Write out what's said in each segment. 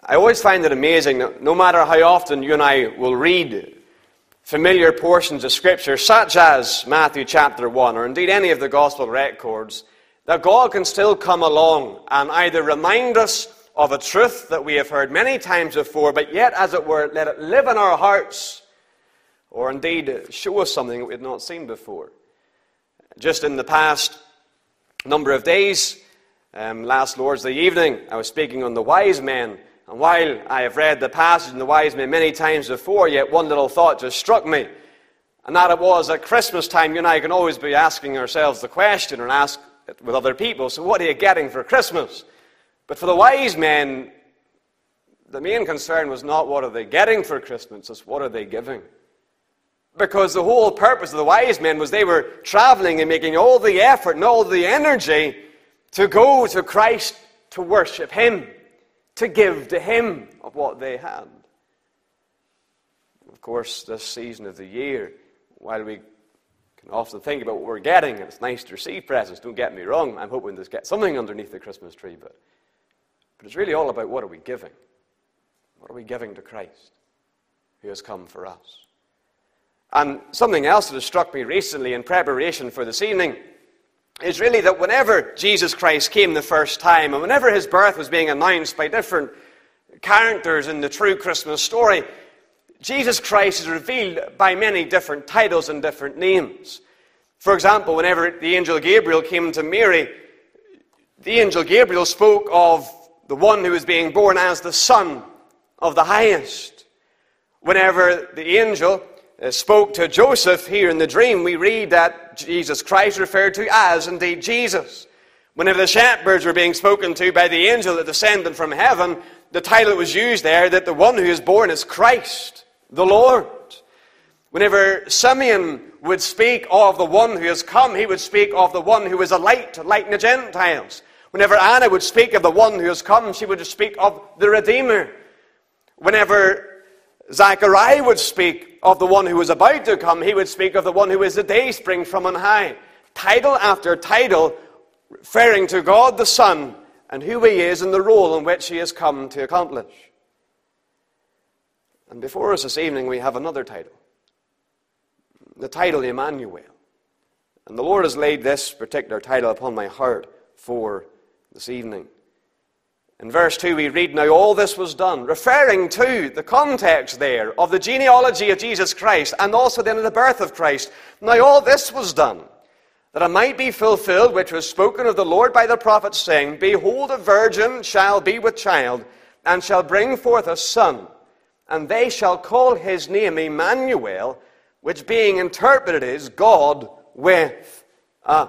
I always find it amazing that no matter how often you and I will read familiar portions of Scripture, such as Matthew chapter 1, or indeed any of the Gospel records, that God can still come along and either remind us of a truth that we have heard many times before, but yet, as it were, let it live in our hearts, or indeed show us something that we had not seen before. Just in the past number of days, last Lord's Day evening, I was speaking on the wise men. And while I have read the passage in the wise men many times before, yet one little thought just struck me. And that it was at Christmas time, you and I can always be asking ourselves the question, and ask it with other people, so what are you getting for Christmas? But for the wise men, the main concern was not what are they getting for Christmas, it's what are they giving. Because the whole purpose of the wise men was they were traveling and making all the effort and all the energy to go to Christ to worship Him, to give to Him of what they had. Of course, this season of the year, while we can often think about what we're getting, and it's nice to receive presents, don't get me wrong, I'm hoping to get something underneath the Christmas tree, but it's really all about what are we giving? What are we giving to Christ, who has come for us? And something else that has struck me recently in preparation for this evening is really that whenever Jesus Christ came the first time, and whenever His birth was being announced by different characters in the true Christmas story, Jesus Christ is revealed by many different titles and different names. For example, whenever the angel Gabriel came to Mary, the angel Gabriel spoke of the one who was being born as the Son of the Highest. Whenever the angel spoke to Joseph here in the dream, we read that Jesus Christ referred to as indeed Jesus. Whenever the shepherds were being spoken to by the angel that descended from heaven, the title that was used there, that the one who is born is Christ, the Lord. Whenever Simeon would speak of the one who has come, he would speak of the one who is a light to lighten the Gentiles. Whenever Anna would speak of the one who has come, she would speak of the Redeemer. Whenever Zechariah would speak of the one who was about to come, he would speak of the one who is the dayspring from on high. Title after title referring to God the Son and who He is and the role in which He has come to accomplish. And before us this evening we have another title. The title Emmanuel. And the Lord has laid this particular title upon my heart for this evening. In verse 2 we read, "Now all this was done," referring to the context there of the genealogy of Jesus Christ and also then of the birth of Christ. "Now all this was done, that it might be fulfilled, which was spoken of the Lord by the prophet, saying, Behold, a virgin shall be with child, and shall bring forth a son, and they shall call his name Emmanuel, which being interpreted is God with us."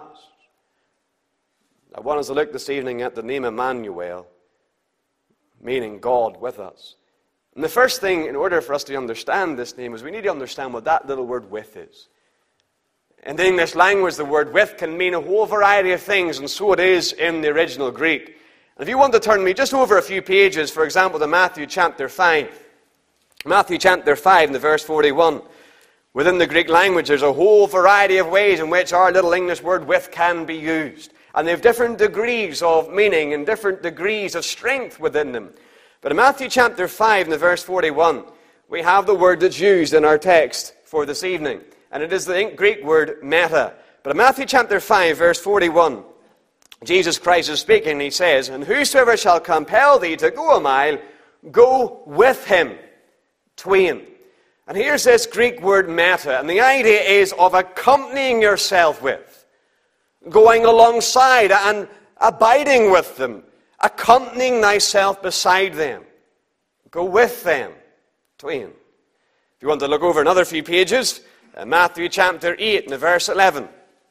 I want us to look this evening at the name Emmanuel, meaning God with us. And the first thing, in order for us to understand this name, is we need to understand what that little word "with" is. In the English language, the word "with" can mean a whole variety of things, and so it is in the original Greek. And if you want to turn me just over a few pages, for example, to Matthew chapter 5. Matthew chapter 5 and the verse 41. Within the Greek language, there's a whole variety of ways in which our little English word "with" can be used. And they have different degrees of meaning and different degrees of strength within them. But in Matthew chapter 5 and the verse 41, we have the word that's used in our text for this evening. And it is the Greek word meta. But in Matthew chapter 5, verse 41, Jesus Christ is speaking, and He says, "And whosoever shall compel thee to go a mile, go with him twain." And here's this Greek word meta. And the idea is of accompanying yourself with, going alongside and abiding with them, accompanying thyself beside them. Go with them twain. If you want to look over another few pages, Matthew chapter 8 and the verse 11.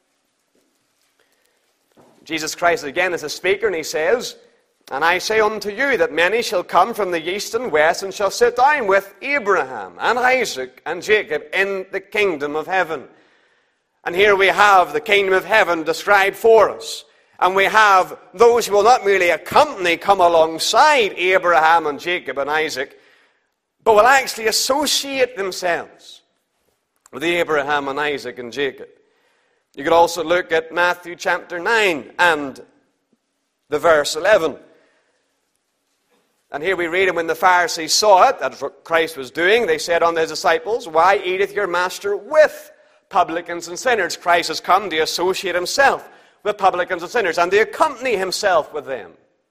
Jesus Christ again is a speaker, and He says, "And I say unto you that many shall come from the east and west, and shall sit down with Abraham and Isaac and Jacob in the kingdom of heaven." And here we have the kingdom of heaven described for us. And we have those who will not merely accompany, come alongside Abraham and Jacob and Isaac, but will actually associate themselves with Abraham and Isaac and Jacob. You could also look at Matthew chapter 9 and the verse 11. And here we read, and when the Pharisees saw it, that's what Christ was doing, they said unto his disciples, Why eateth your master with publicans and sinners? Christ has come to associate himself with publicans and sinners and to accompany himself with them.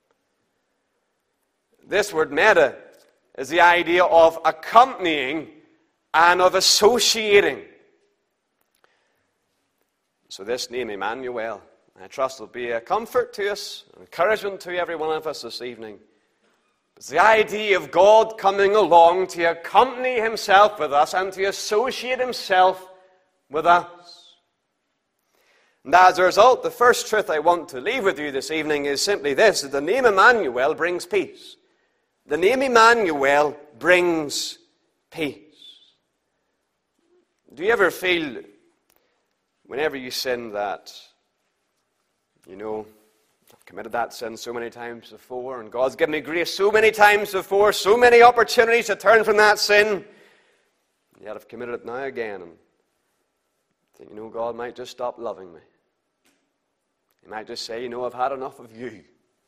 This word meta is the idea of accompanying and of associating. So this name, Emmanuel, I trust will be a comfort to us, an encouragement to every one of us this evening. It's the idea of God coming along to accompany himself with us and to associate himself with us. And as a result, the first truth I want to leave with you this evening is simply this, that the name Emmanuel brings peace. The name Emmanuel brings peace. Do you ever feel, whenever you sin, that, I've committed that sin so many times before, and God's given me grace so many times before, so many opportunities to turn from that sin, yet I've committed it now again, and think, God might just stop loving me. He might just say, I've had enough of you.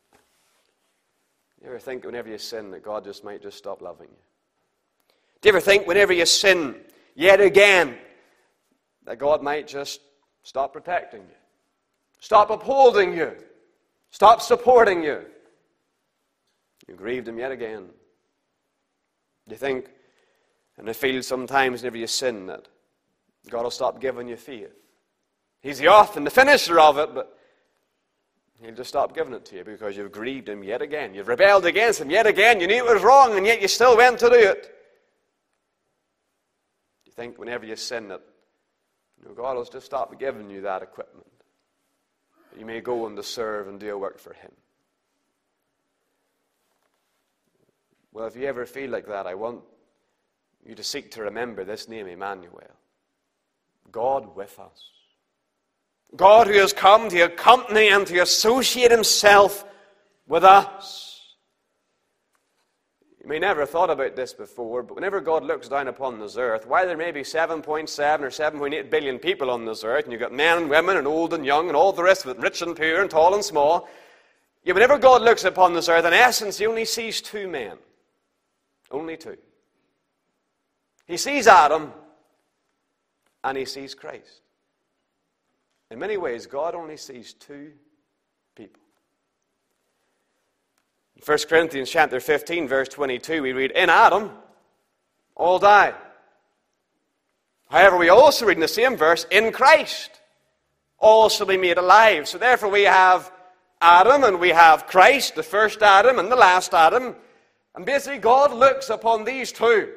You ever think whenever you sin that God might just stop loving you? Do you ever think whenever you sin yet again that God might just stop protecting you, stop upholding you, stop supporting you? You grieved him yet again. Do you think and I feel sometimes whenever you sin that God will stop giving you faith? He's the author and the finisher of it, but he'll just stop giving it to you because you've grieved him yet again. You've rebelled against him yet again. You knew it was wrong, and yet you still went to do it. Do you think whenever you sin that God will just stop giving you that equipment, that you may go and to serve and do a work for him? Well, if you ever feel like that, I want you to seek to remember this name, Emmanuel. God with us. God who has come to accompany and to associate himself with us. You may never have thought about this before, but whenever God looks down upon this earth, while there may be 7.7 or 7.8 billion people on this earth, and you've got men and women and old and young and all the rest of it, rich and poor and tall and small, yet whenever God looks upon this earth, in essence, he only sees two men. Only two. He sees Adam and he sees Christ. In many ways, God only sees two people. In 1 Corinthians chapter 15, verse 22, we read, In Adam, all die. However, we also read in the same verse, In Christ, all shall be made alive. So therefore we have Adam and we have Christ, the first Adam and the last Adam. And basically God looks upon these two.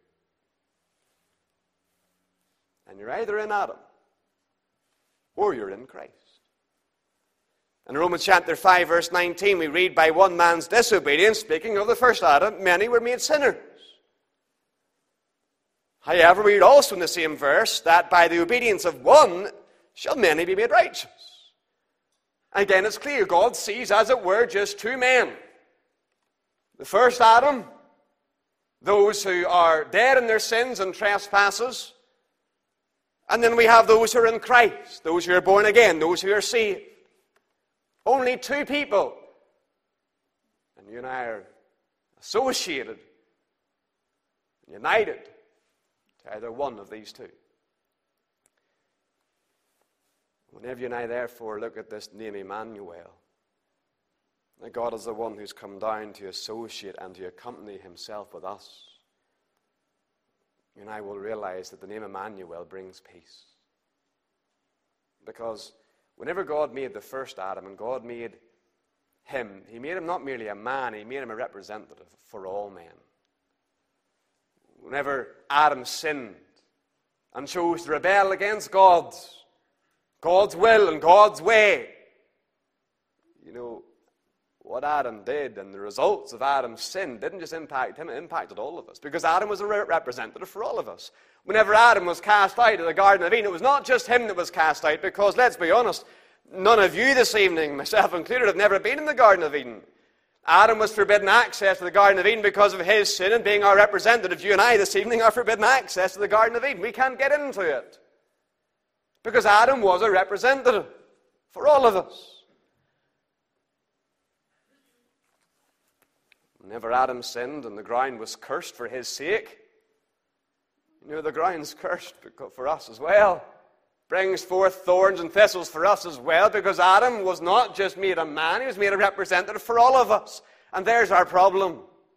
And you're either in Adam or you're in Christ. In Romans chapter 5, verse 19, we read, By one man's disobedience, speaking of the first Adam, many were made sinners. However, we read also in the same verse that by the obedience of one shall many be made righteous. Again, it's clear God sees, as it were, just two men. The first Adam, those who are dead in their sins and trespasses. And then we have those who are in Christ, those who are born again, those who are saved. Only two people. And you and I are associated, united to either one of these two. Whenever you and I therefore look at this name Emmanuel, that God is the one who's come down to associate and to accompany himself with us, you and I will realize that the name Emmanuel brings peace. Because whenever God made the first Adam and God made him, he made him not merely a man, he made him a representative for all men. Whenever Adam sinned and chose to rebel against God's will and God's way, what Adam did and the results of Adam's sin didn't just impact him, it impacted all of us. Because Adam was a representative for all of us. Whenever Adam was cast out of the Garden of Eden, it was not just him that was cast out, because, let's be honest, none of you this evening, myself included, have never been in the Garden of Eden. Adam was forbidden access to the Garden of Eden because of his sin, and being our representative, you and I this evening are forbidden access to the Garden of Eden. We can't get into it. Because Adam was a representative for all of us. Whenever Adam sinned and the ground was cursed for his sake, the ground's cursed for us as well. Brings forth thorns and thistles for us as well, because Adam was not just made a man, he was made a representative for all of us. And there's our problem.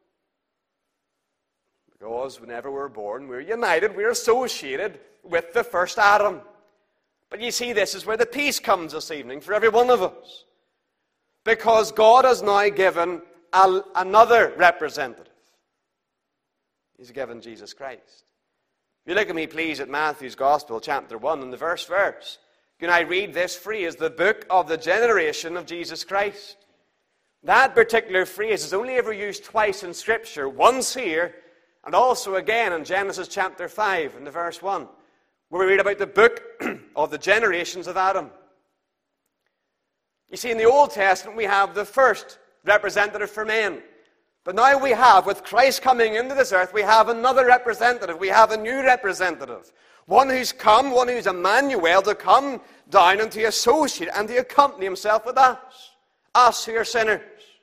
Because whenever we're born, we're united, we're associated with the first Adam. But you see, this is where the peace comes this evening for every one of us. Because God has now given another representative. He's given Jesus Christ. If you look at me, please, at Matthew's Gospel, chapter 1, and the verse. Can I read this phrase, the book of the generation of Jesus Christ? That particular phrase is only ever used twice in Scripture, once here, and also again in Genesis chapter 5, in the verse 1, where we read about the book of the generations of Adam. You see, in the Old Testament, we have the first representative for men. But now we have, with Christ coming into this earth, we have another representative. We have a new representative. One who's come, one who's Emmanuel, to come down and to associate and to accompany himself with us who are sinners.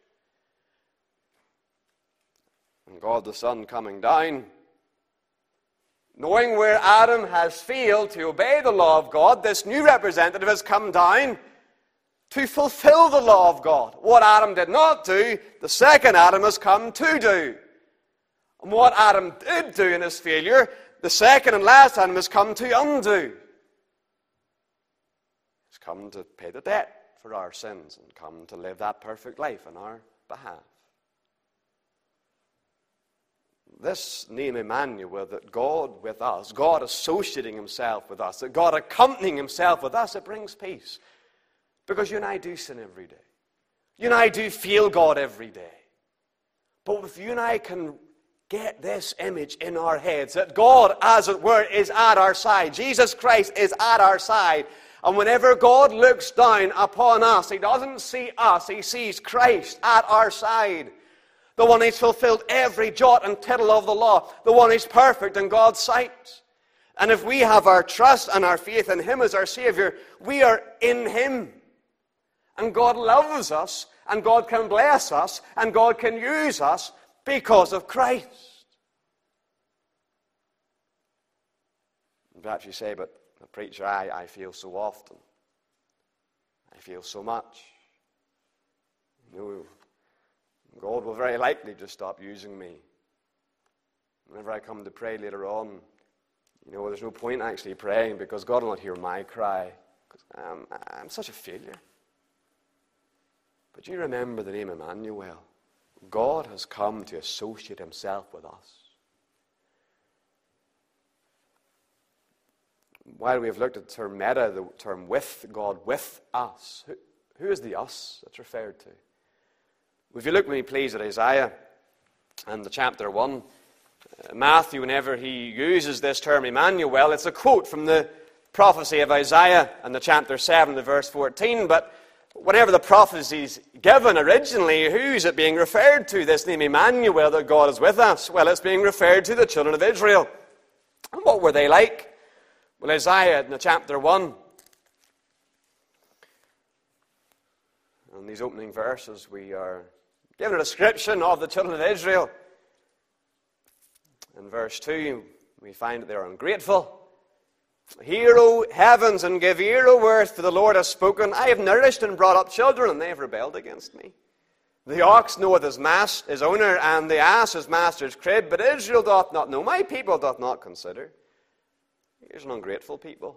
And God the Son coming down, knowing where Adam has failed to obey the law of God, this new representative has come down to fulfill the law of God. What Adam did not do, the second Adam has come to do. And what Adam did do in his failure, the second and last Adam has come to undo. He's come to pay the debt for our sins and come to live that perfect life on our behalf. This name Emmanuel, that God with us, God associating himself with us, that God accompanying himself with us, it brings peace. Because you and I do sin every day. You and I do feel God every day. But if you and I can get this image in our heads, that God, as it were, is at our side. Jesus Christ is at our side. And whenever God looks down upon us, he doesn't see us, he sees Christ at our side. The one who's fulfilled every jot and tittle of the law. The one who's perfect in God's sight. And if we have our trust and our faith in him as our Savior, we are in him. And God loves us, and God can bless us, and God can use us because of Christ. And perhaps you say, but preacher, I feel so often. I feel so much. God will very likely just stop using me. Whenever I come to pray later on, there's no point actually praying, because God will not hear my cry. Because I'm such a failure. But you remember the name Emmanuel. God has come to associate himself with us. While we have looked at the term meta, the term with, God with us, who is the us that's referred to? If you look with me, please, at Isaiah and the chapter 1, Matthew, whenever he uses this term Emmanuel, it's a quote from the prophecy of Isaiah and the chapter 7, the verse 14, but whenever the prophecy is given originally, who's it being referred to, this name Emmanuel, that God is with us? Well, it's being referred to the children of Israel. And what were they like? Well, Isaiah in the chapter 1, in these opening verses, we are given a description of the children of Israel. In verse 2, we find that they're ungrateful. Hear, O heavens, and give ear, O earth, for the Lord has spoken. I have nourished and brought up children, and they have rebelled against me. The ox knoweth his owner, and the ass his master's crib, but Israel doth not know, my people doth not consider. Here's an ungrateful people.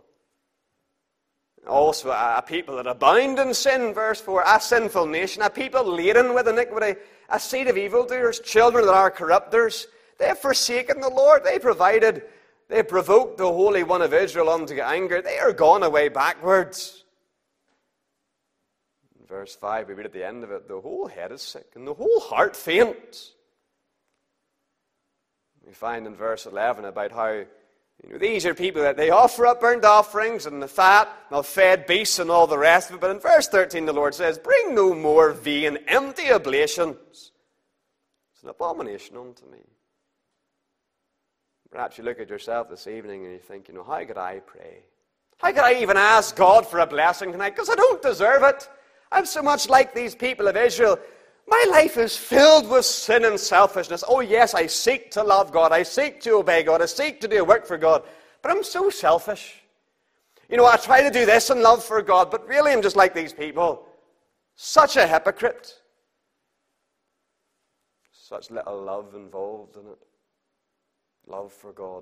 Also a people that abound in sin, verse 4, a sinful nation, a people laden with iniquity, a seed of evildoers, children that are corrupters. They have forsaken the Lord. They provoked the Holy One of Israel unto anger. They are gone away backwards. In verse 5, we read at the end of it, the whole head is sick, and the whole heart faints. We find in verse 11 about how these are people that they offer up burnt offerings and the fat of fed beasts and all the rest of it. But in verse 13 the Lord says, bring no more vain, empty oblations. It's an abomination unto me. Perhaps you look at yourself this evening and you think, how could I pray? How could I even ask God for a blessing tonight? Because I don't deserve it. I'm so much like these people of Israel. My life is filled with sin and selfishness. Oh yes, I seek to love God. I seek to obey God. I seek to do work for God. But I'm so selfish. I try to do this in love for God, but really I'm just like these people. Such a hypocrite. Such little love involved in it. Love for God.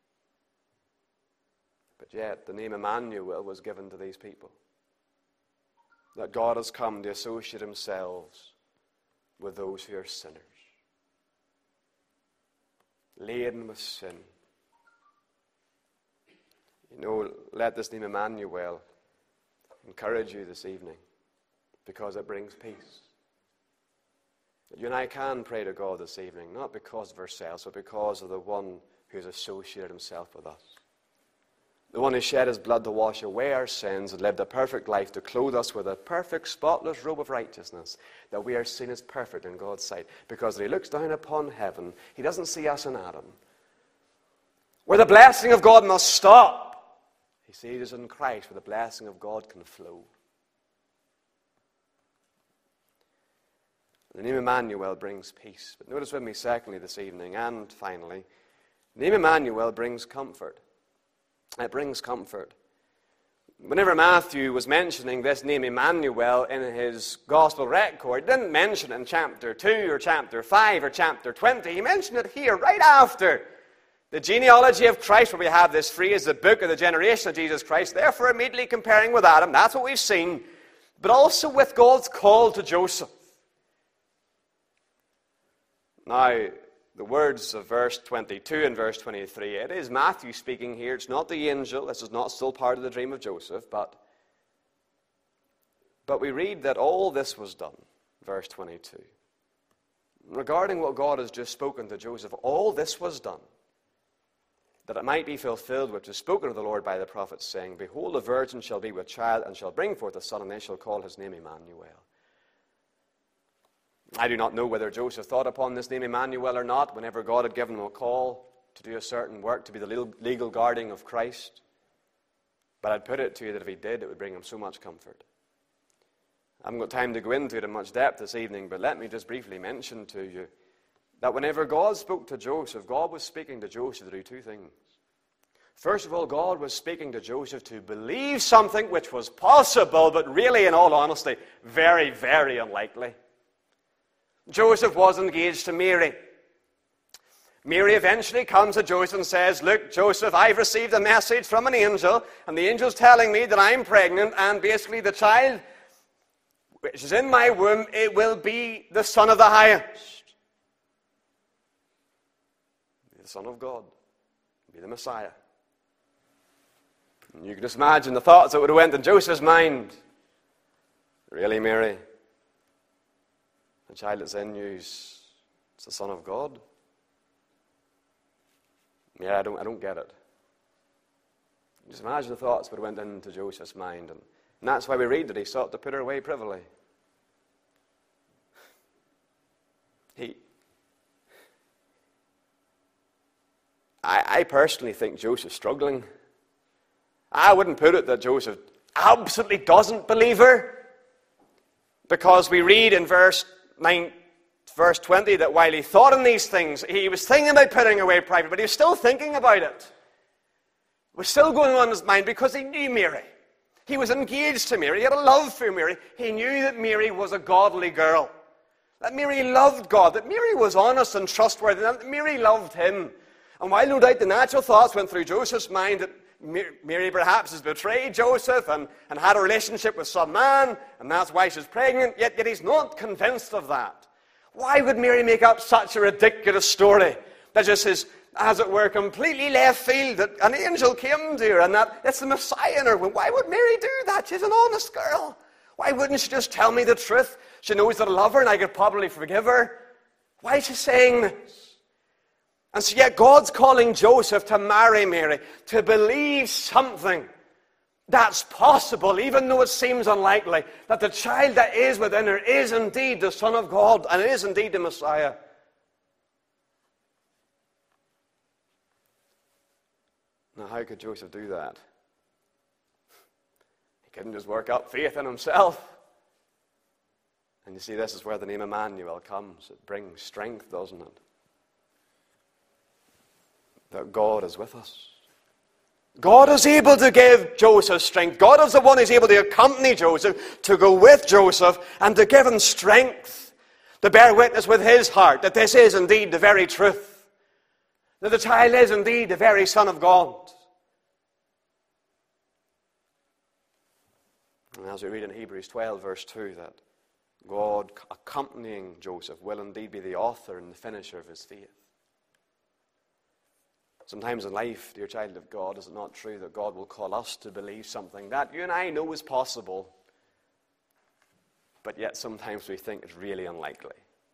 But yet, the name Emmanuel was given to these people. That God has come to associate himself with those who are sinners. Laden with sin. Let this name Emmanuel encourage you this evening, because it brings peace. You and I can pray to God this evening, not because of ourselves, but because of the one who has associated himself with us. The one who shed his blood to wash away our sins and lived a perfect life to clothe us with a perfect, spotless robe of righteousness, that we are seen as perfect in God's sight. Because when he looks down upon heaven, he doesn't see us in Adam, where the blessing of God must stop. He sees us in Christ, where the blessing of God can flow. The name Emmanuel brings peace. But notice with me, secondly, this evening, and finally, the name Emmanuel brings comfort. It brings comfort. Whenever Matthew was mentioning this name Emmanuel in his gospel record, he didn't mention it in chapter 2 or chapter 5 or chapter 20. He mentioned it here, right after the genealogy of Christ, where we have this phrase, the book of the generation of Jesus Christ. Therefore, immediately comparing with Adam, that's what we've seen, but also with God's call to Joseph. Now, the words of verse 22 and verse 23, it is Matthew speaking here. It's not the angel. This is not still part of the dream of Joseph. But we read that all this was done, verse 22. Regarding what God has just spoken to Joseph, all this was done, that it might be fulfilled which is spoken of the Lord by the prophets, saying, Behold, a virgin shall be with child, and shall bring forth a son, and they shall call his name Emmanuel. I do not know whether Joseph thought upon this name Emmanuel or not whenever God had given him a call to do a certain work, to be the legal guardian of Christ. But I'd put it to you that if he did, it would bring him so much comfort. I haven't got time to go into it in much depth this evening, but let me just briefly mention to you that whenever God spoke to Joseph, God was speaking to Joseph to do two things. First of all, God was speaking to Joseph to believe something which was possible, but really, in all honesty, very, very unlikely. Joseph was engaged to Mary. Mary eventually comes to Joseph and says, Look, Joseph, I've received a message from an angel, and the angel's telling me that I'm pregnant, and basically the child which is in my womb, it will be the Son of the Highest. The Son of God. Be the Messiah. And you can just imagine the thoughts that would have went in Joseph's mind. Really, Mary? The child that's in you is the Son of God? Yeah, I don't get it. Just imagine the thoughts that went into Joseph's mind. And that's why we read that he sought to put her away privily. I personally think Joseph's struggling. I wouldn't put it that Joseph absolutely doesn't believe her. Because we read in verse 20 that while he thought on these things, he was thinking about putting away private, but he was still thinking about it. It was still going on in his mind because he knew Mary. He was engaged to Mary. He had a love for Mary. He knew that Mary was a godly girl. That Mary loved God. That Mary was honest and trustworthy. That Mary loved him. And while no doubt the natural thoughts went through Joseph's mind that Mary perhaps has betrayed Joseph and had a relationship with some man, and that's why she's pregnant, yet he's not convinced of that. Why would Mary make up such a ridiculous story that just is, as it were, completely left field, that an angel came to her and that it's the Messiah in her womb? Why would Mary do that? She's an honest girl. Why wouldn't she just tell me the truth? She knows that I love her and I could probably forgive her. Why is she saying this? And so yet God's calling Joseph to marry Mary, to believe something that's possible, even though it seems unlikely, that the child that is within her is indeed the Son of God, and is indeed the Messiah. Now, how could Joseph do that? He couldn't just work up faith in himself. And you see, this is where the name Emmanuel comes. It brings strength, doesn't it? That God is with us. God is able to give Joseph strength. God is the one who's able to accompany Joseph, to go with Joseph, and to give him strength, to bear witness with his heart that this is indeed the very truth, that the child is indeed the very Son of God. And as we read in Hebrews 12, verse 2, that God accompanying Joseph will indeed be the author and the finisher of his faith. Sometimes in life, dear child of God, is it not true that God will call us to believe something that you and I know is possible, but yet sometimes we think it's really unlikely?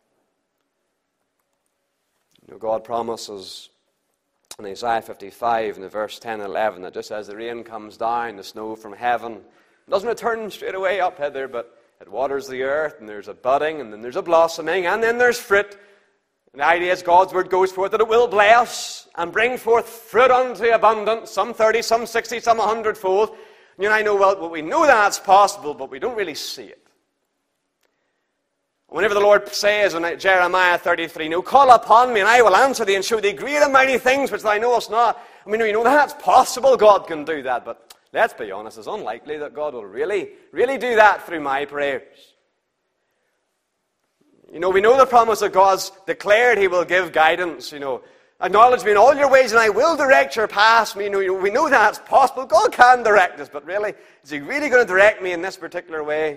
You know, God promises in Isaiah 55, in the verse 10 and 11, that just as the rain comes down, the snow from heaven, it doesn't return straight away up hither, but it waters the earth, and there's a budding, and then there's a blossoming, and then there's fruit. And the idea is God's word goes forth that it will bless and bring forth fruit unto abundance, some 30, some 60, some 100-fold. And you and I know, well, we know that's possible, but we don't really see it. Whenever the Lord says in Jeremiah 33, "No, call upon me, and I will answer thee, and show thee great and mighty things which thou knowest not." I mean, you know that's possible. God can do that, but let's be honest, it's unlikely that God will really do that through my prayers. You know, we know the promise that God's declared He will give guidance. You know, acknowledge me in all your ways, and I will direct your paths. We know that's possible. God can direct us, but really, is He really going to direct me in this particular way?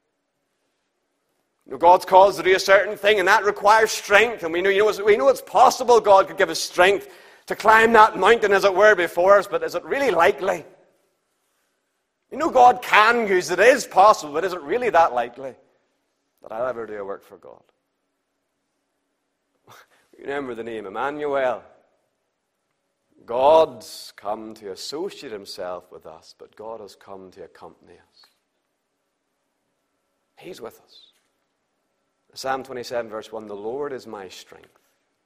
You know, God's called us to do a certain thing, and that requires strength. And we know it's possible God could give us strength to climb that mountain, as it were, before us. But is it really likely? You know, God can use it. It is possible, but is it really that likely that I'll ever do a work for God? Remember the name Emmanuel. God's come to associate Himself with us, but God has come to accompany us. He's with us. Psalm 27, verse 1, "The Lord is my strength."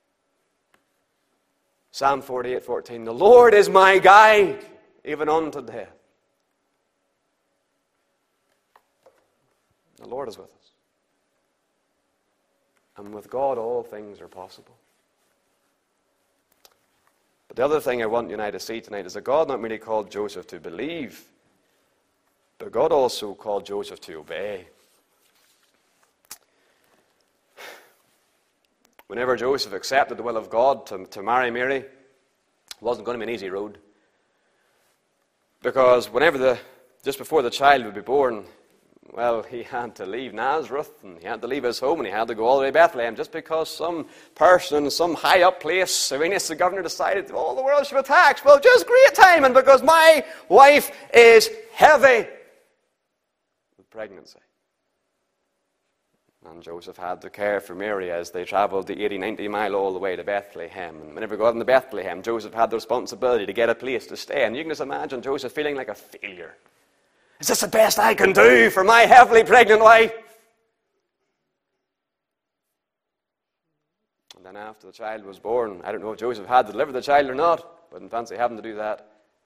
Psalm 48:14, "The Lord is my guide, even unto death." The Lord is with us. And with God, all things are possible. But the other thing I want you and I to see tonight is that God not merely called Joseph to believe, but God also called Joseph to obey. Whenever Joseph accepted the will of God to marry Mary, it wasn't going to be an easy road. Because just before the child would be born, well, he had to leave Nazareth, and he had to leave his home, and he had to go all the way to Bethlehem, just because some person in some high-up place, Cyrenius the governor, decided all the world should be taxed. Well, just great timing, because my wife is heavy with pregnancy. And Joseph had to care for Mary as they traveled the 80, 90 mile all the way to Bethlehem. And whenever they got into Bethlehem, Joseph had the responsibility to get a place to stay. And you can just imagine Joseph feeling like a failure. Is this the best I can do for my heavily pregnant wife? And then after the child was born, I don't know if Joseph had to deliver the child or not. Wouldn't fancy having to do that.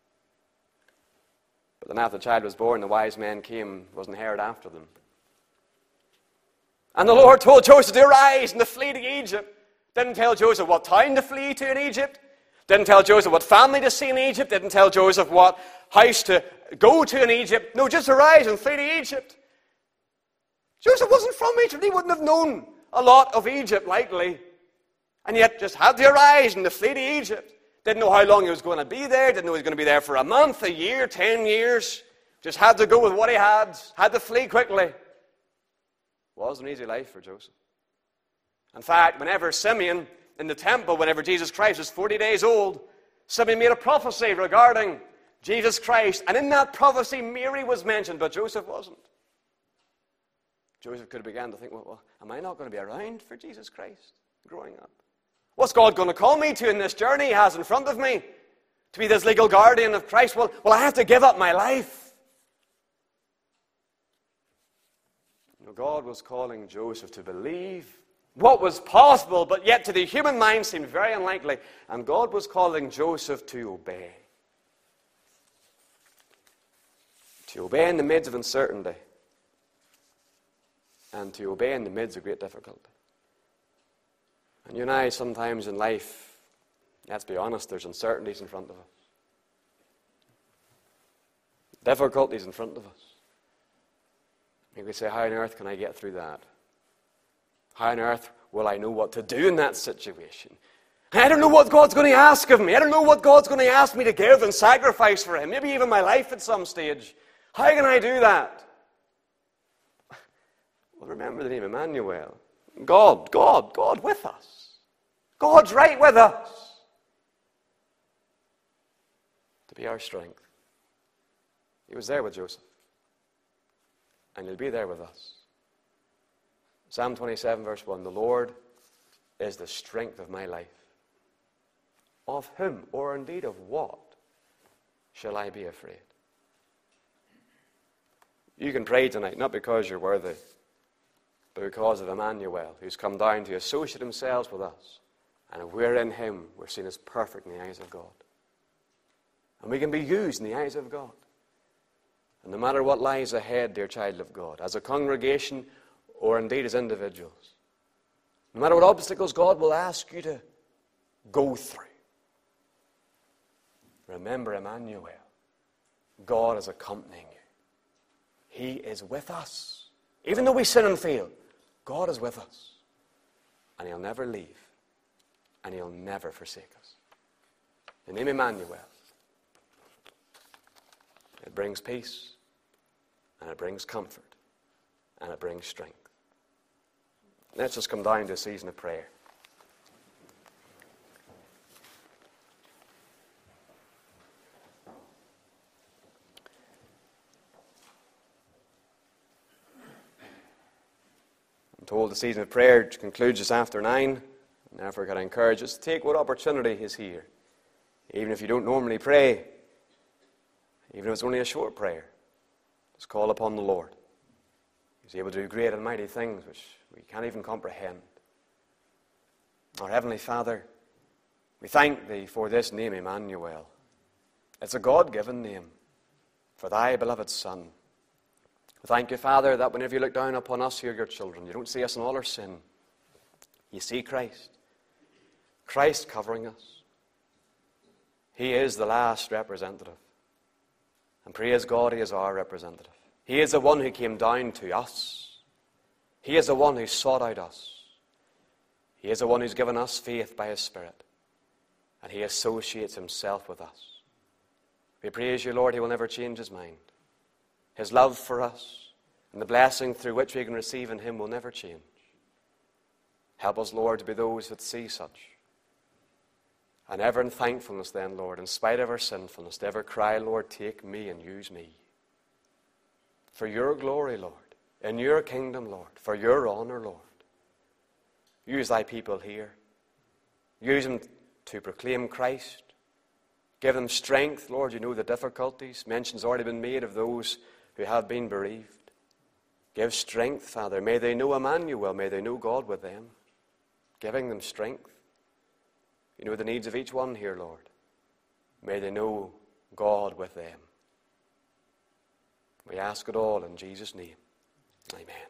But then after the child was born, the wise men came, wasn't heard after them. And the Lord told Joseph to arise and to flee to Egypt. Didn't tell Joseph what town to flee to in Egypt. Didn't tell Joseph what family to see in Egypt. Didn't tell Joseph what house to go to in Egypt. No, just arise and flee to Egypt. Joseph wasn't from Egypt. He wouldn't have known a lot of Egypt, likely. And yet just had to arise and to flee to Egypt. Didn't know how long he was going to be there. Didn't know he was going to be there for a month, a year, 10 years. Just had to go with what he had. Had to flee quickly. Wasn't an easy life for Joseph. In fact, whenever Simeon in the temple, whenever Jesus Christ was 40 days old, Simeon made a prophecy regarding Jesus Christ. And in that prophecy, Mary was mentioned, but Joseph wasn't. Joseph could have begun to think, well, am I not going to be around for Jesus Christ growing up? What's God going to call me to in this journey He has in front of me? To be this legal guardian of Christ? Well, I have to give up my life. God was calling Joseph to believe what was possible, but yet to the human mind seemed very unlikely. And God was calling Joseph to obey. To obey in the midst of uncertainty. and to obey in the midst of great difficulty. And you and I, sometimes in life, let's be honest, there's uncertainties in front of us. Difficulties in front of us. Maybe we say, how on earth can I get through that? How on earth will I know what to do in that situation? I don't know what God's going to ask of me. I don't know what God's going to ask me to give and sacrifice for Him. Maybe even my life at some stage. How can I do that? Well, remember the name Emmanuel. God with us. God's right with us. To be our strength. He was there with Joseph. And He'll be there with us. Psalm 27 verse 1, the Lord is the strength of my life. Of whom, or indeed of what, shall I be afraid? You can pray tonight, not because you're worthy, but because of Emmanuel, who's come down to associate Himself with us. And if we're in Him, we're seen as perfect in the eyes of God. And we can be used in the eyes of God. And no matter what lies ahead, dear child of God, as a congregation or indeed as individuals, no matter what obstacles God will ask you to go through, remember Emmanuel. God is accompanying you. He is with us. Even though we sin and fail, God is with us. And He'll never leave. And He'll never forsake us. The name Emmanuel. It brings peace. And it brings comfort. And it brings strength. Let's just come down to a season of prayer. I'm told the season of prayer concludes just after 9. And therefore, can I encourage us to take what opportunity is here. Even if you don't normally pray, even if it's only a short prayer, just call upon the Lord. He's able to do great and mighty things which we can't even comprehend. Our Heavenly Father, we thank Thee for this name, Emmanuel. It's a God-given name for Thy beloved Son. We thank You, Father, that whenever You look down upon us here, Your children, You don't see us in all our sin. You see Christ. Christ covering us. He is the last representative. And praise God, He is our representative. He is the one who came down to us. He is the one who sought out us. He is the one who's given us faith by His Spirit. And He associates Himself with us. We praise You, Lord, He will never change His mind. His love for us and the blessing through which we can receive in Him will never change. Help us, Lord, to be those that see such. And ever in thankfulness then, Lord, in spite of our sinfulness, to ever cry, Lord, take me and use me. For Your glory, Lord. In Your kingdom, Lord. For Your honor, Lord. Use Thy people here. Use them to proclaim Christ. Give them strength, Lord. You know the difficulties. Mention's already been made of those who have been bereaved. Give strength, Father. May they know Emmanuel. May they know God with them. Giving them strength. You know the needs of each one here, Lord. May they know God with them. We ask it all in Jesus' name. Amen.